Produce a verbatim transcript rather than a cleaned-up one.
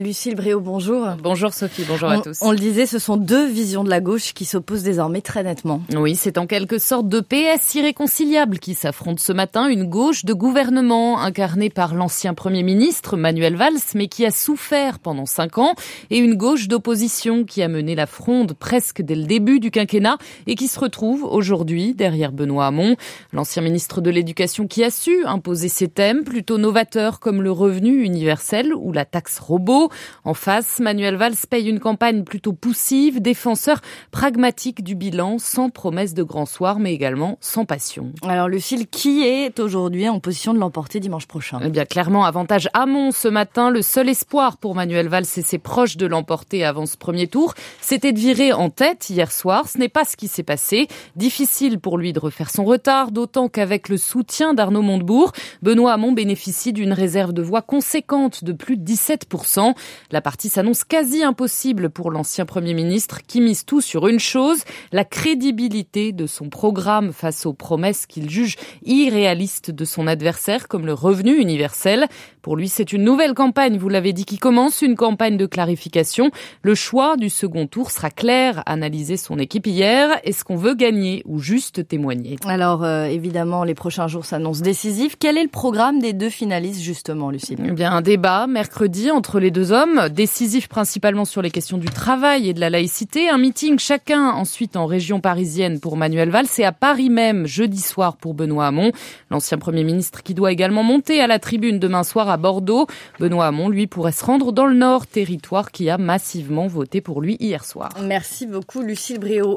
Lucille Bréau, bonjour. Bonjour Sophie, bonjour on, à tous. On le disait, ce sont deux visions de la gauche qui s'opposent désormais très nettement. Oui, c'est en quelque sorte deux P S irréconciliables qui s'affrontent ce matin. Une gauche de gouvernement incarnée par l'ancien Premier ministre Manuel Valls, mais qui a souffert pendant cinq ans, et une gauche d'opposition qui a mené la fronde presque dès le début du quinquennat et qui se retrouve aujourd'hui derrière Benoît Hamon, l'ancien ministre de l'Éducation qui a su imposer ses thèmes plutôt novateurs comme le revenu universel ou la taxe robot. En face, Manuel Valls paye une campagne plutôt poussive, défenseur pragmatique du bilan, sans promesse de grand soir, mais également sans passion. Alors Lucille, qui est aujourd'hui en position de l'emporter dimanche prochain ? Eh bien, clairement, avantage Hamon ce matin. Le seul espoir pour Manuel Valls et ses proches de l'emporter avant ce premier tour, c'était de virer en tête hier soir. Ce n'est pas ce qui s'est passé. Difficile pour lui de refaire son retard, d'autant qu'avec le soutien d'Arnaud Montebourg, Benoît Hamon bénéficie d'une réserve de voix conséquente de plus de dix-sept pour cent. La partie s'annonce quasi impossible pour l'ancien Premier ministre qui mise tout sur une chose, la crédibilité de son programme face aux promesses qu'il juge irréalistes de son adversaire, comme le revenu universel. Pour lui, c'est une nouvelle campagne, vous l'avez dit, qui commence, une campagne de clarification. Le choix du second tour sera clair, analysait son équipe hier. Est-ce qu'on veut gagner ou juste témoigner ? Alors, euh, évidemment, les prochains jours s'annoncent décisifs. Quel est le programme des deux finalistes, justement, Lucille ? Eh bien, un débat mercredi entre les deux hommes, décisif principalement sur les questions du travail et de la laïcité. Un meeting chacun ensuite en région parisienne pour Manuel Valls et à Paris même, jeudi soir pour Benoît Hamon, l'ancien Premier ministre qui doit également monter à la tribune demain soir à Bordeaux. Benoît Hamon, lui, pourrait se rendre dans le Nord, territoire qui a massivement voté pour lui hier soir. Merci beaucoup, Lucille Bréau.